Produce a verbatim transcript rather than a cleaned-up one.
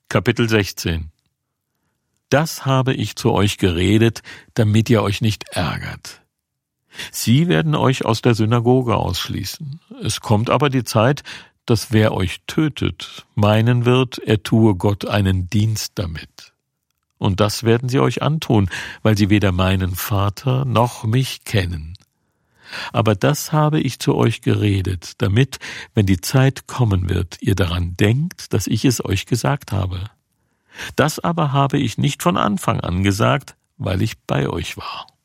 Kapitel sechzehn. Das habe ich zu euch geredet, damit ihr euch nicht ärgert. Sie werden euch aus der Synagoge ausschließen. Es kommt aber die Zeit, dass wer euch tötet, meinen wird, er tue Gott einen Dienst damit. Und das werden sie euch antun, weil sie weder meinen Vater noch mich kennen. Aber das habe ich zu euch geredet, damit, wenn die Zeit kommen wird, ihr daran denkt, dass ich es euch gesagt habe. Das aber habe ich nicht von Anfang an gesagt, weil ich bei euch war.